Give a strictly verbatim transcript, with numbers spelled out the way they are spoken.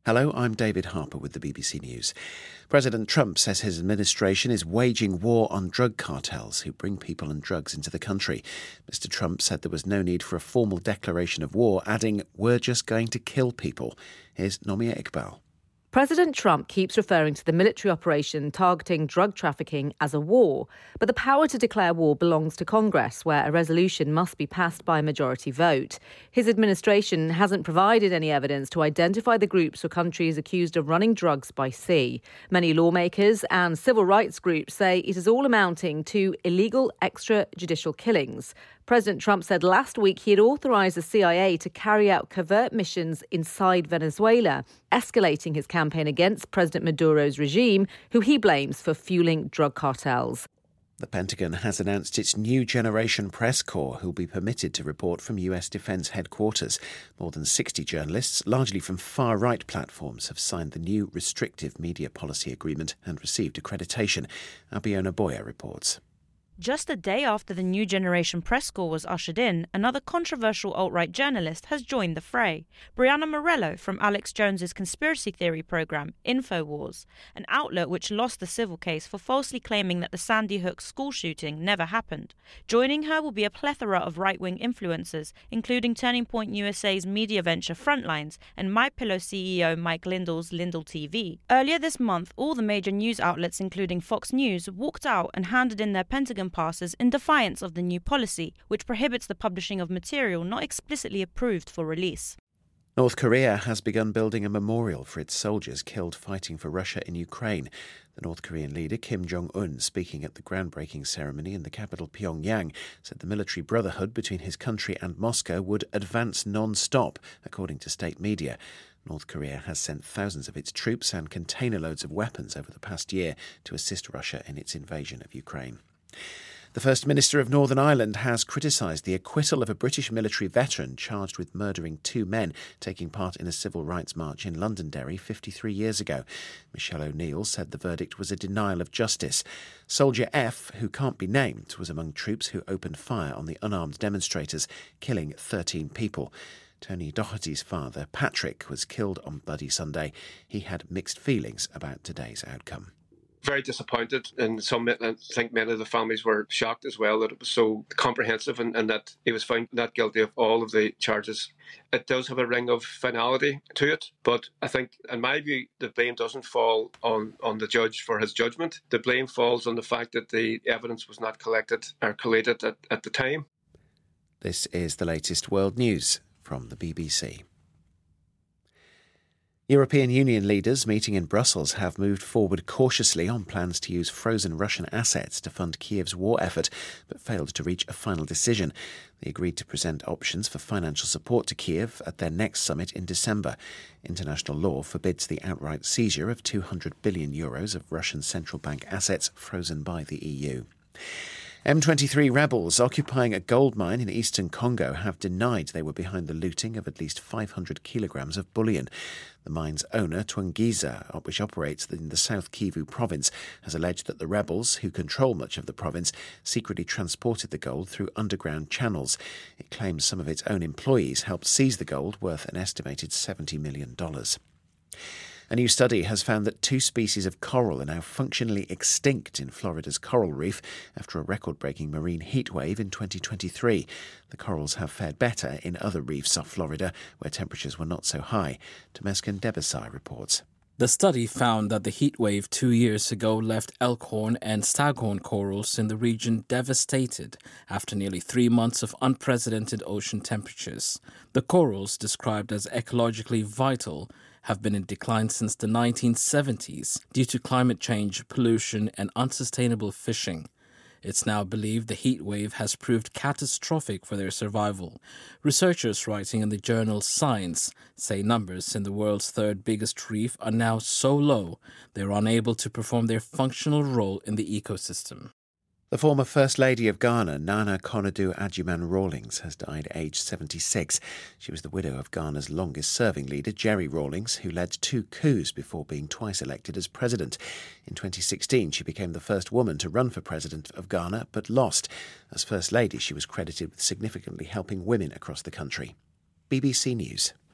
Hello, I'm David Harper with the B B C News. President Trump says his administration is waging war on drug cartels who bring people and drugs into the country. Mister Trump said there was no need for a formal declaration of war, adding, "We're just going to kill people." Here's Nomia Iqbal. President Trump keeps referring to the military operation targeting drug trafficking as a war, but the power to declare war belongs to Congress, where a resolution must be passed by a majority vote. His administration hasn't provided any evidence to identify the groups or countries accused of running drugs by sea. Many lawmakers and civil rights groups say it is all amounting to illegal extrajudicial killings. President Trump said last week he had authorised the C I A to carry out covert missions inside Venezuela, escalating his campaign against President Maduro's regime, who he blames for fueling drug cartels. The Pentagon has announced its new generation press corps who will be permitted to report from U S Defence headquarters. More than sixty journalists, largely from far-right platforms, have signed the new restrictive media policy agreement and received accreditation. Abiona Boya reports. Just a day after the new generation press corps was ushered in, another controversial alt-right journalist has joined the fray. Brianna Morello from Alex Jones's conspiracy theory programme, InfoWars, an outlet which lost the civil case for falsely claiming that the Sandy Hook school shooting never happened. Joining her will be a plethora of right-wing influencers, including Turning Point U S A's media venture Frontlines and MyPillow C E O Mike Lindell's Lindell T V. Earlier this month, all the major news outlets, including Fox News, walked out and handed in their Pentagon passes in defiance of the new policy, which prohibits the publishing of material not explicitly approved for release. North Korea has begun building a memorial for its soldiers killed fighting for Russia in Ukraine. The North Korean leader Kim Jong-un, speaking at the groundbreaking ceremony in the capital Pyongyang, said the military brotherhood between his country and Moscow would advance non-stop, according to state media. North Korea has sent thousands of its troops and container loads of weapons over the past year to assist Russia in its invasion of Ukraine. The First Minister of Northern Ireland has criticised the acquittal of a British military veteran charged with murdering two men taking part in a civil rights march in Londonderry fifty-three years ago. Michelle O'Neill said the verdict was a denial of justice. Soldier F, who can't be named, was among troops who opened fire on the unarmed demonstrators, killing thirteen people. Tony Doherty's father, Patrick, was killed on Bloody Sunday. He had mixed feelings about today's outcome. Very disappointed, and some I think many of the families were shocked as well that it was so comprehensive and, and that he was found not guilty of all of the charges. It does have a ring of finality to it, but I think, in my view, the blame doesn't fall on, on the judge for his judgment. The blame falls on the fact that the evidence was not collected or collated at, at the time. This is the latest world news from the B B C. European Union leaders meeting in Brussels have moved forward cautiously on plans to use frozen Russian assets to fund Kiev's war effort, but failed to reach a final decision. They agreed to present options for financial support to Kiev at their next summit in December. International law forbids the outright seizure of two hundred billion euros of Russian central bank assets frozen by the E U. M twenty-three rebels occupying a gold mine in eastern Congo have denied they were behind the looting of at least five hundred kilograms of bullion. The mine's owner, Twangiza, which operates in the South Kivu province, has alleged that the rebels, who control much of the province, secretly transported the gold through underground channels. It claims some of its own employees helped seize the gold, worth an estimated seventy million dollars. A new study has found that two species of coral are now functionally extinct in Florida's coral reef after a record-breaking marine heatwave in twenty twenty-three. The corals have fared better in other reefs off Florida, where temperatures were not so high. Temesgen Debesai reports. The study found that the heatwave two years ago left elkhorn and staghorn corals in the region devastated after nearly three months of unprecedented ocean temperatures. The corals, described as ecologically vital, have been in decline since the nineteen seventies due to climate change, pollution, and unsustainable fishing. It's now believed the heat wave has proved catastrophic for their survival. Researchers writing in the journal Science say numbers in the world's third biggest reef are now so low they're unable to perform their functional role in the ecosystem. The former First Lady of Ghana, Nana Konadu Adjumani-Rawlings, has died aged seventy-six. She was the widow of Ghana's longest-serving leader, Jerry Rawlings, who led two coups before being twice elected as president. In twenty sixteen, she became the first woman to run for president of Ghana, but lost. As First Lady, she was credited with significantly helping women across the country. B B C News.